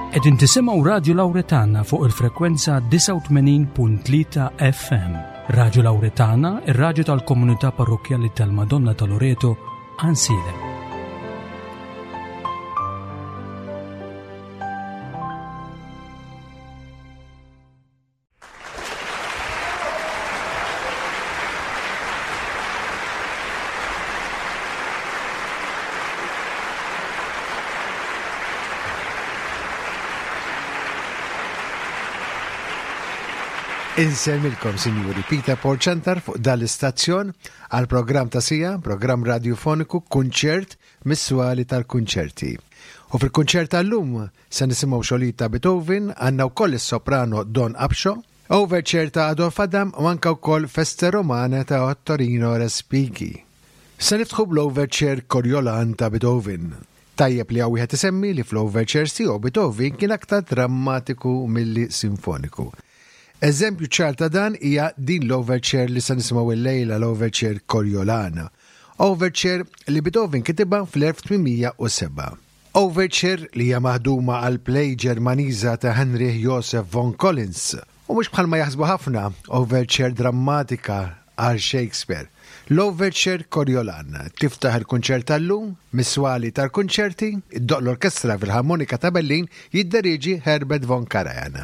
Qegħdin tisimgħu Radju Lawretana fuq il-frekwenza 89.3 FM. Radju Lawretana, ir-radju tal-Komunità Parrokjali tal-Madonna ta' Loreto, Ansilem. Insemmilkom, Sinjuri, Peter Porċantar fuq dal-istazzjon għal program ta' sija, program radiofoniku, kunċert missuali tal-kunċerti. U fil-kunċert tal-lum se nisimgħu xolita Beethoven, għandna wkoll is-soprano Don Absho, overture ta' Adolf Adam u anke wkoll Feste Romana ta' Ottorino Respighi. Se niftħu bl-overture Coriolan ta' Beethoven. Tajjeb li wieħed isemmi li fl-overture tiegħu Beethoven kien aktar drammatiku milli sinfoniku. Eżempju ċar ta' dan hija din l-overture li se nisimgħu illejla l-overture Coriolana. Overture li Beethoven kitibha fl-1807. Overture li hija maħduma għal play Ġermaniża ta' Heinrich Joseph von Collins. U mhux bħalma jaħsbu ħafna overture drammatika għal Shakespeare. L-overture Coriolana tiftaħ il-kunċert tal-lum, miswali tal-kunċerti, id-doq l-orkestra fil-Harmonika ta' Berlin jidderiġi Herbert von Karajan.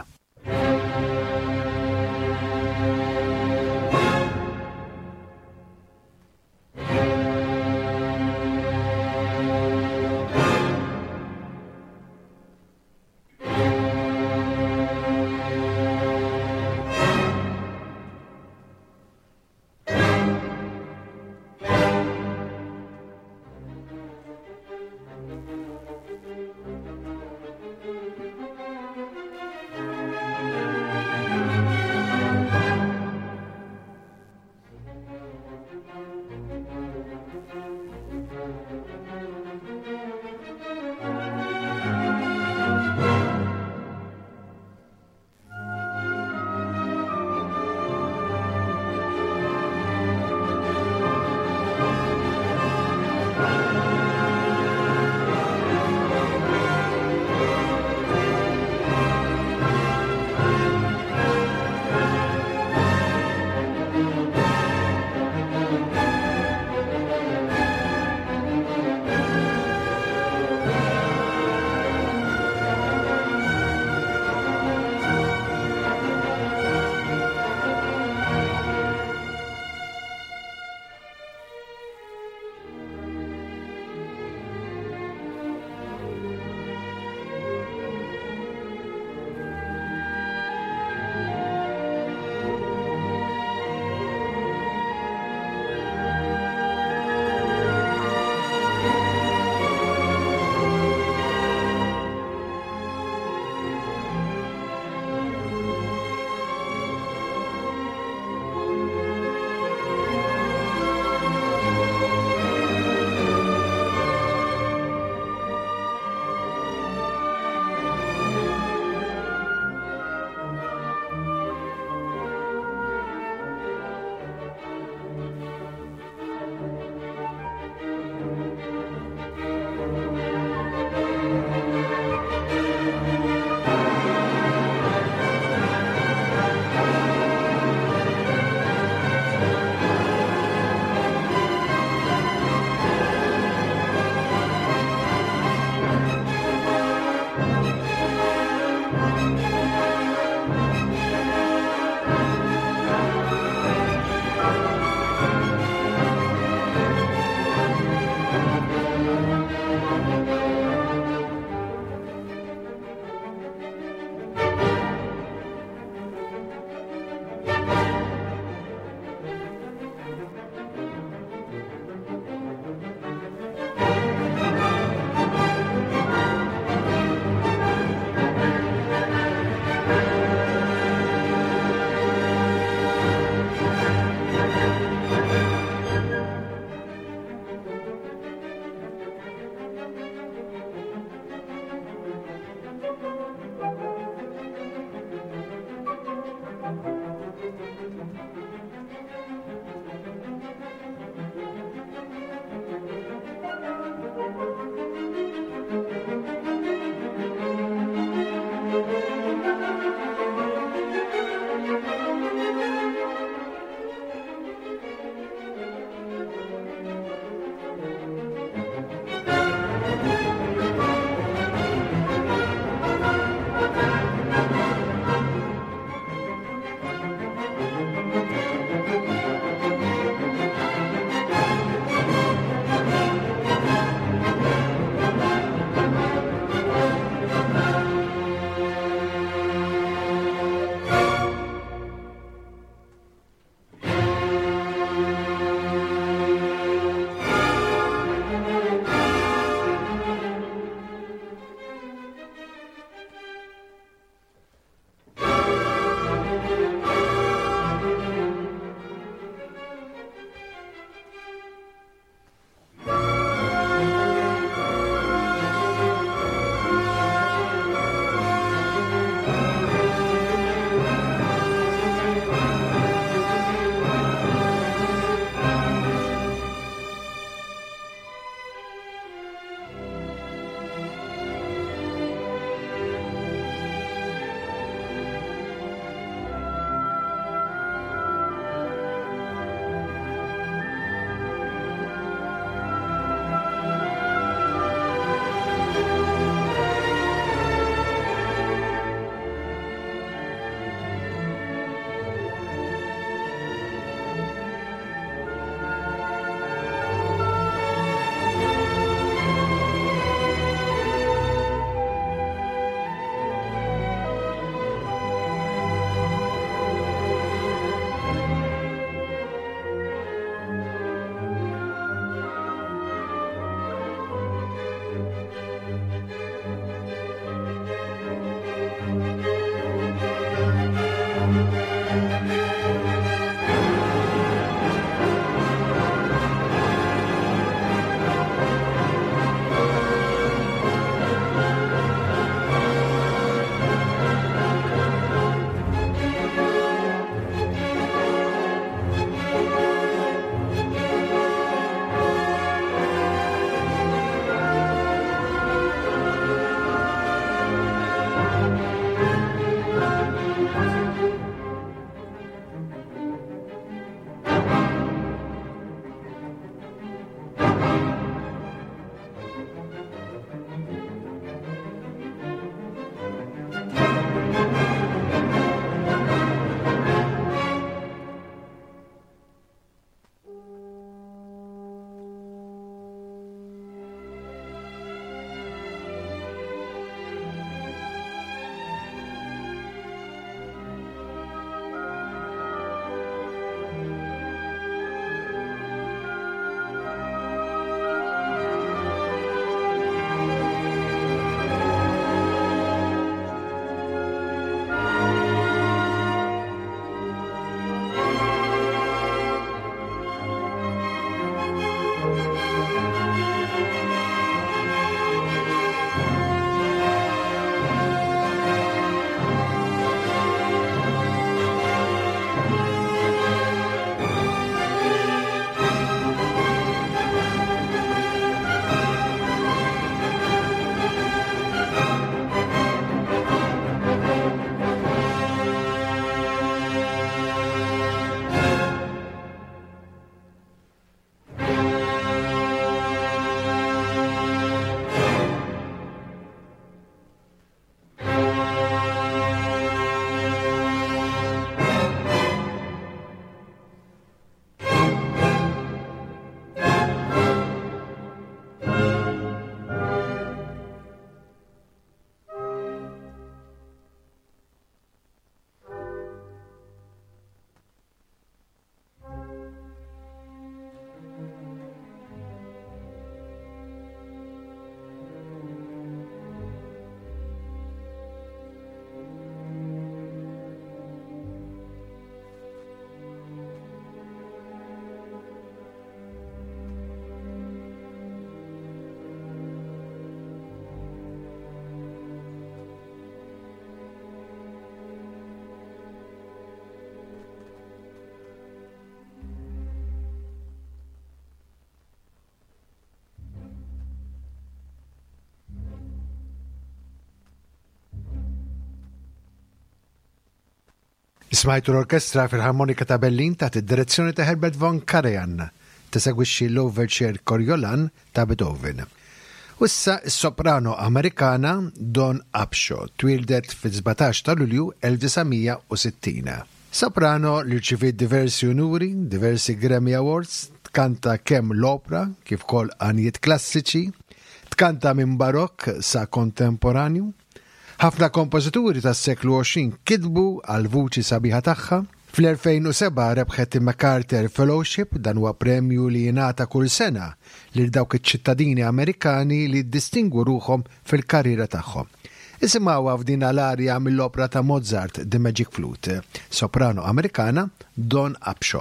Smajtu l-orkestra fil-Harmonika ta' Berlin taħt id-direzzjoni ta' Herbert von Karajan tisegwixxi l-Overture Coriolan ta' Beethoven. Issa s-soprano Amerikana Dawn Upshaw twildet fil-17 ta' Lulju 1960. Soprano li rċiviet diversi unuri, diversi Grammy Awards, tkanta kemm l-opera kif ukoll għanijiet klassiċi, tkanta minn barokk sa kontemporanju. Ħafna kompożituri tas-seklu 20 kitbu għal vuċi sabiħa tagħha. Fl-2007 rebħet il-MacArthur Fellowship, dan huwa premju li jingħata kull sena lil dawk iċ-ċittadini Amerikani li ddistingwu ruhom fil-karriera tagħhom. Isimgħuha f'din l-arja mill-opera ta' Mozart The Magic Flute, soprano Amerikana Dawn Upshaw.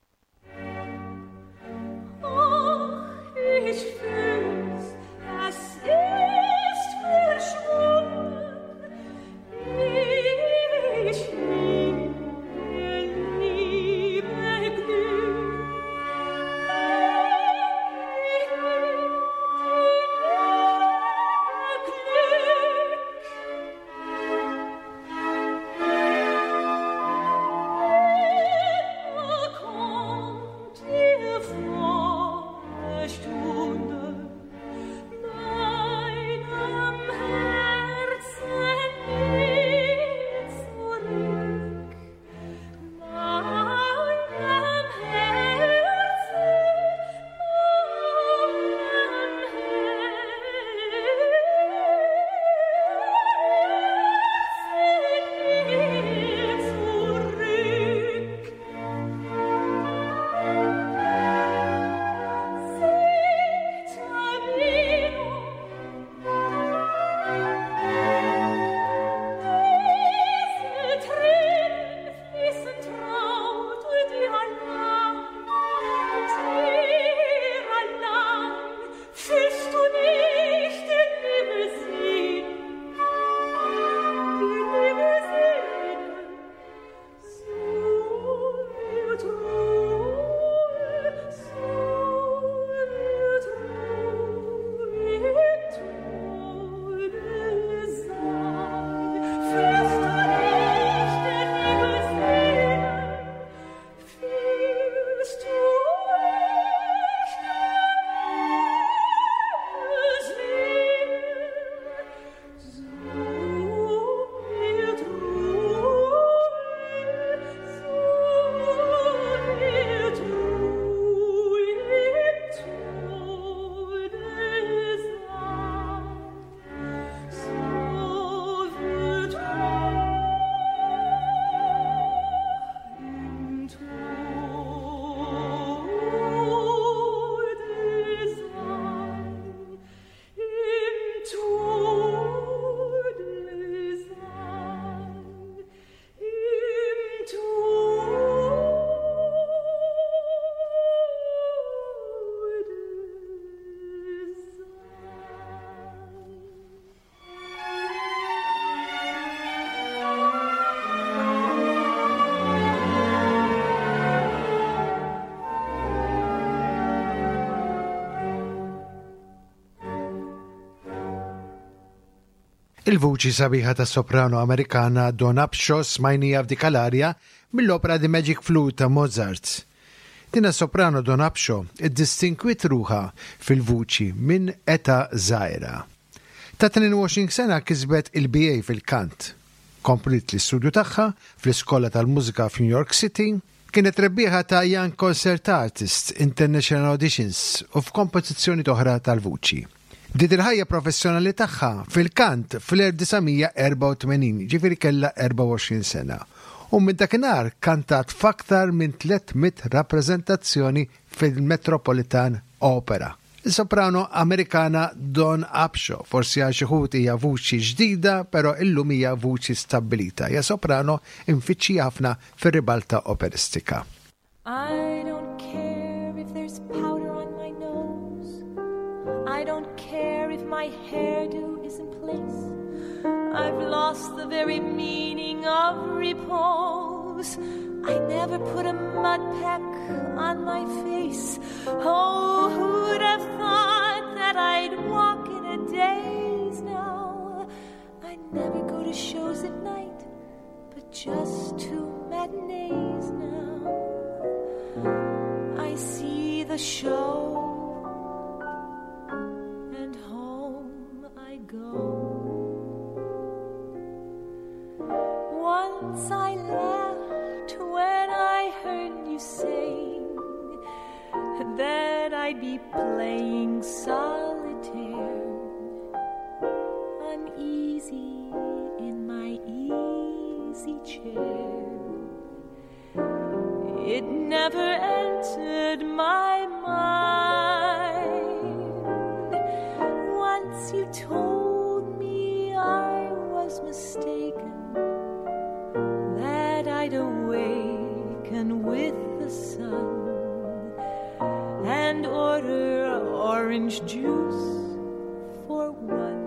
Il-vuċi sabiħa ta' soprano Amerikana Dawn Upshaw smajnija f'dik l-arja mill-opera The Magic Flute ta' Mozart. Dina soprano Dawn Upshaw iddistinkwit ruħa fil-vuċi minn età żgħira. Ta' 22 sena kisbet il-BA fil-kant. Komplit l-istudju tagħha fl-Iskola tal-Mużika f'New York City, kienet rebbieħa ta' Young Concert Artists International Auditions u f'kompożizzjoni oħra tal-vuċi. Bdiet il-ħajja professjonali tagħha fil-kant fl-1984, ġifieri kellha 24 sena. U minn dakinhar kantat f'aktar minn 300 rappreżentazzjoni fil-Metropolitan Opera. Il-soprano Amerikana Dawn Upshaw forsi għal xi ħud hija vuċi ġdida, però illum hija vuċi stabbilita. Hija soprano infittxija ħafna fir-ribalta operistika. I don't care if there's powder on my nose. I don't care if my hairdo is in place. I've lost the very meaning of repose. I never put a mud peck on my face. Oh, who'd have thought that I'd walk in a daze now? I never go to shows at night, but just to matinees now. I see the show, and home I go. Once I laughed when I heard you saying that I'd be playing solitaire, uneasy in my easy chair. It never entered my mind. Once you told me I was mistaken, that I'd awaken with the sun and order orange juice for one.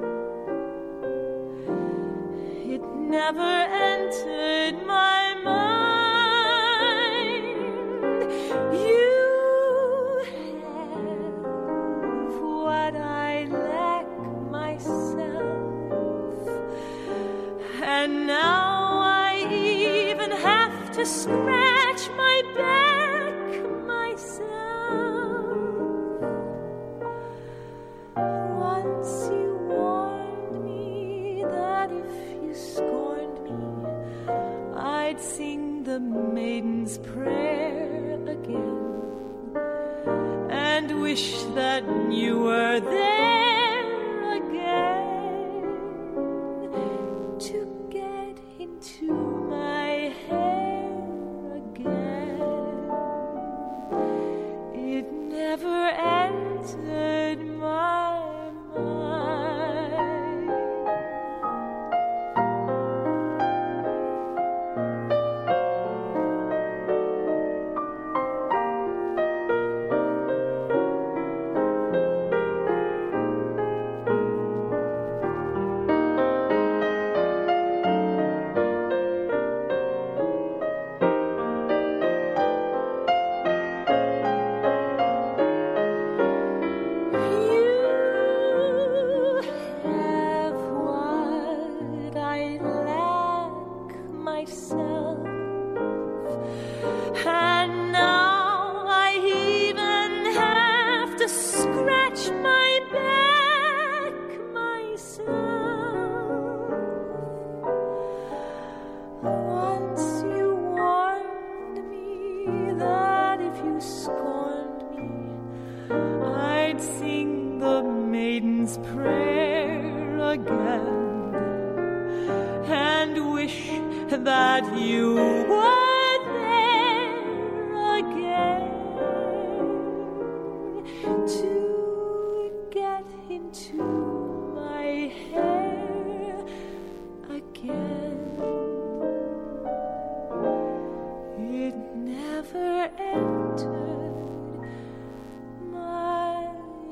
It never entered my mind. You have what I lack myself, and now I even have to scratch my back myself. Once you warned me that if you scorned me, I'd sing the Maiden's Prayer again, and wish that you were there again to get into my hair again. It never entered my mind. That you were there again to get into my hair again. It never entered my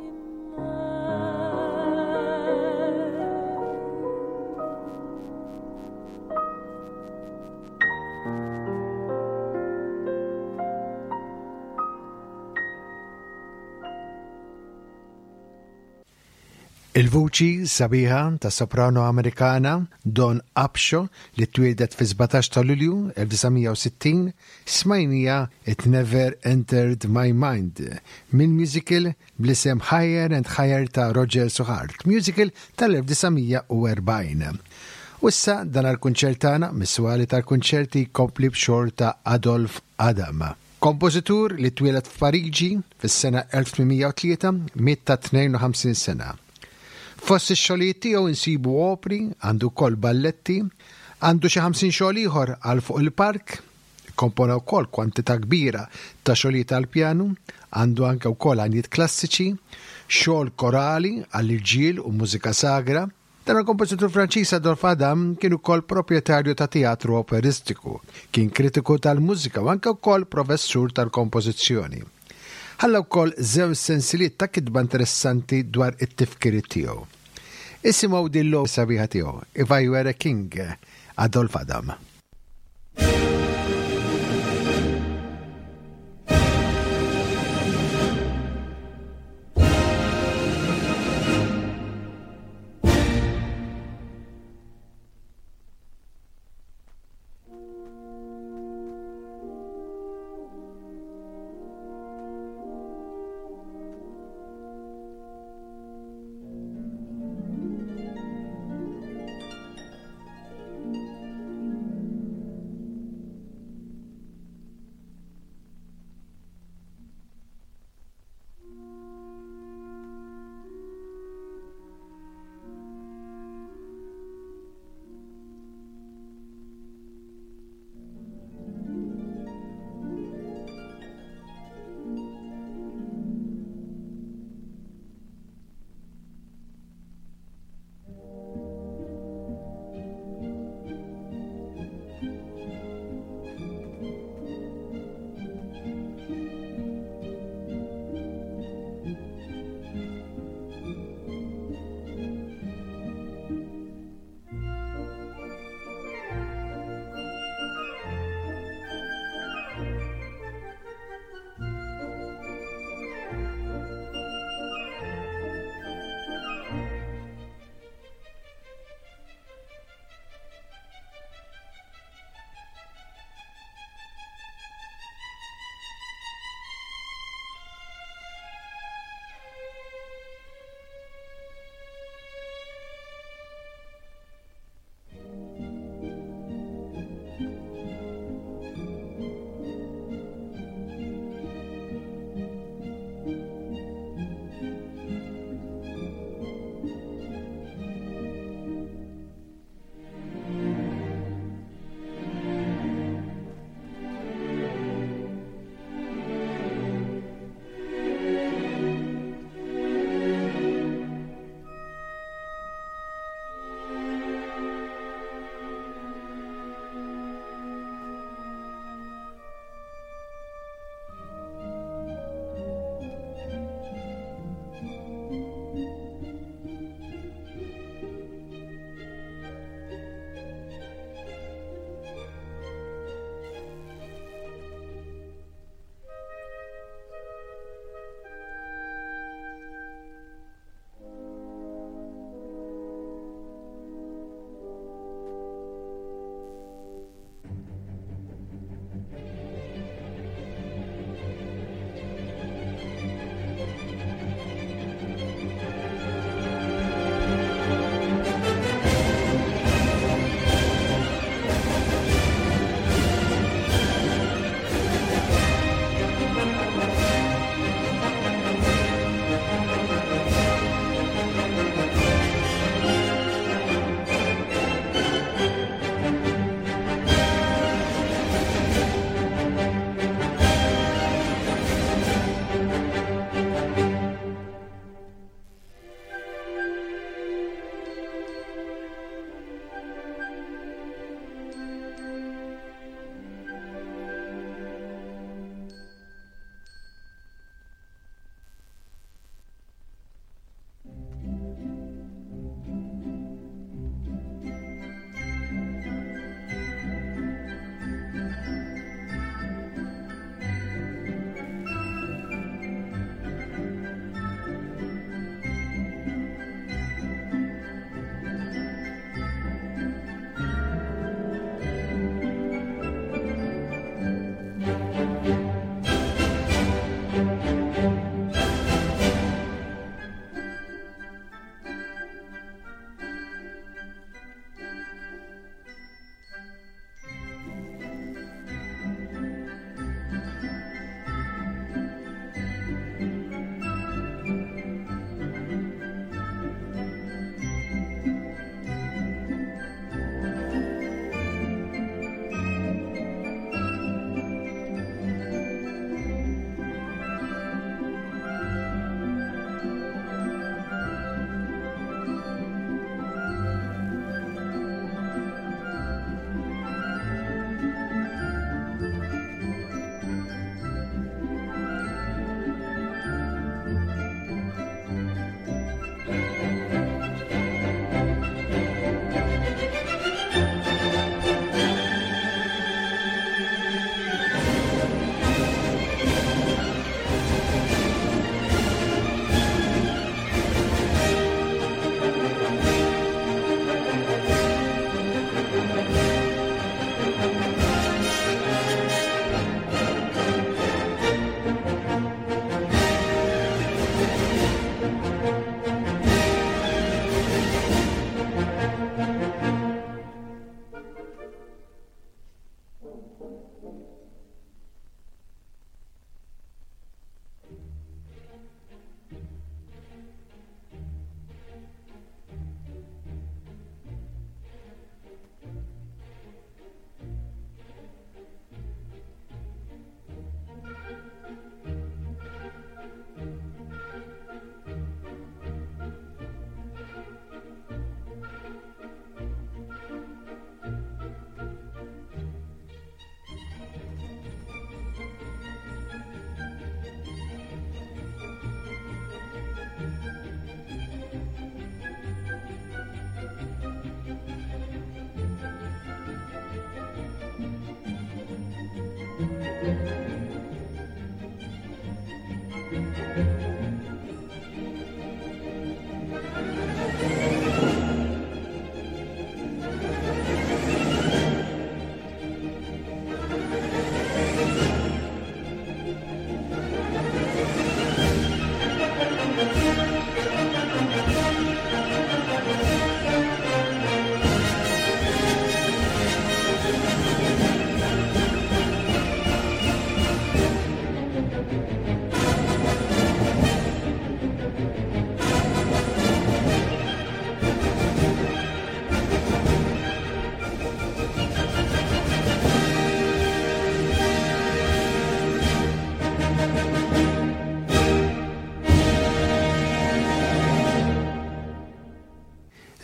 Il-vuċi sabiħa ta' soprano Amerikana Dawn Upshaw li twiedet fi 17 ta' Lulju 1960 smajnija It Never Entered My Mind minn musical blisem Higher and Higher ta' Roger Suhart, musical tal-1940. Wissa dan għal-kunċertana miswali tal-kunċerti kompli b'xor ta' Adolf Adam. Kompożitur li twilet f'Pariġi fis-sena 1803 mitta 52 sena. Fost ix-xogħlijiet tiegħu insibu opri, għandu wkoll balletti, għandu xi 50 xogħol ieħor għal fuq il-park, kompona wkoll kwantità kbira ta' xogħlijiet għal pjanu, għandu anke wkoll għanijiet klassiċi, xogħol korali għall-irġiel u mużika sagra. Dan il-kompożitur Franċiż Adolf Adam kien ukoll proprjetarju ta' teatru operistiku, kien kritiku tal-mużika u anke wkoll professur tal-kompożizzjoni. Ħalla wkoll żewġ sensiliet ta' kitba interessanti dwar it-tifkiriet tiegħu. Isimgħu dillu sabiħa tiegħu, If I Were a King, Adolf Adam.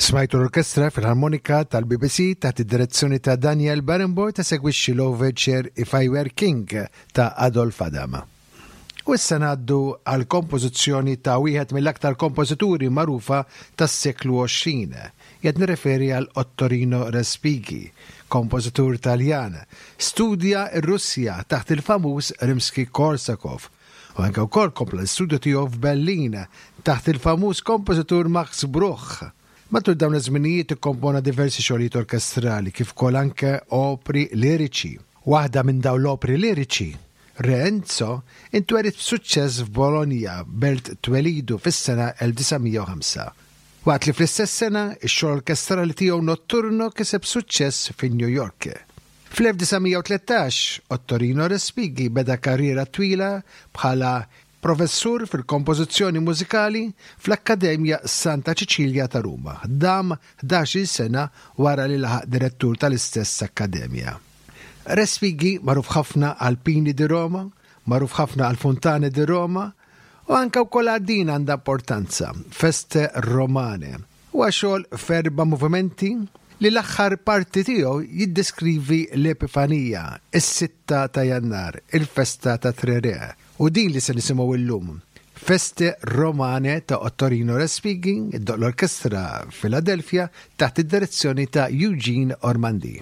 Smajtu l-orkestra fil-armonika tal-BBC taħt id-direzzjoni ta' Daniel Barenboim ta' segwixxi l-overture If I Were King ta' Adolf Adama. U issa ngħaddu għal kompożizzjoni ta' wieħed mill-aktar kompożituri magħrufa tas-seklu 20. Qed nirreferi għal Ottorino Respighi, kompożitur Taljan. Studja r-Russja taħt il-famuż Rimsky-Korsakov. U anke wkoll kompla l-studju tiegħu f'Berlin taħt il-famuż kompożitur Max Bruch. Matul dawn iż-żminijiet ikkompona diversi xogħlijiet orkestrali kif ukoll anke opri liriċi. Waħda minn dawn l-opri liriċi, Re Enzo, intwerit b'suċċess f'Bologna belt twelidu fis-sena 1905. Waqt li fl-istess sena ix-xogħol orkestrali tiegħu Notturno kiseb suċċess fin-New York. Fl-1913 Ottorino Respighi beda karriera twila bħala professur fil-kompożizzjoni mużikali fl-Akkademja Santa Ċiċilja ta' Ruma. Dam 11 sena wara li laħaq direttur tal-istess akkademja. Respighi magħruf ħafna għal Pini di Roma, magħruf ħafna għal Fontane di Roma u anke wkoll din għandha importanza, Feste Romane. Huwa xogħol f'erba' movimenti li l-aħħar parti tiegħu jiddeskrivi l-Epifanija, is-6 ta' Jannar, il-festa ta' Trere. U din li se nisimgħu illum. Feste Romane ta' Ottorino Respighi, l-Orkestra Philadelphia taħt id-direzzjoni ta' Eugene Ormandy.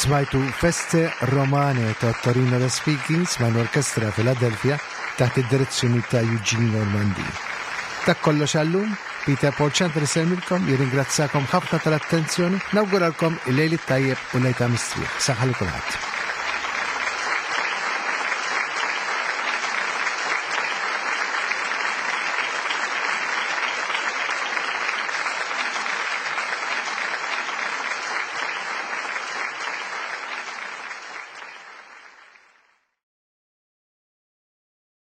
Smajtu Feste Romane ta' Torino The Speakings ma' l-Orkestra Philadelphia taħt id-direzzjoni ta' Eugene Normandi. Ta' kollox għallum, Peter Paul Chanter iselmilkom, jiringrazzakom ħafna tal-attenzjoni, nawguralkom il-lejli tajjeb u lejta mistrieħ. Saħħa li kulħadd.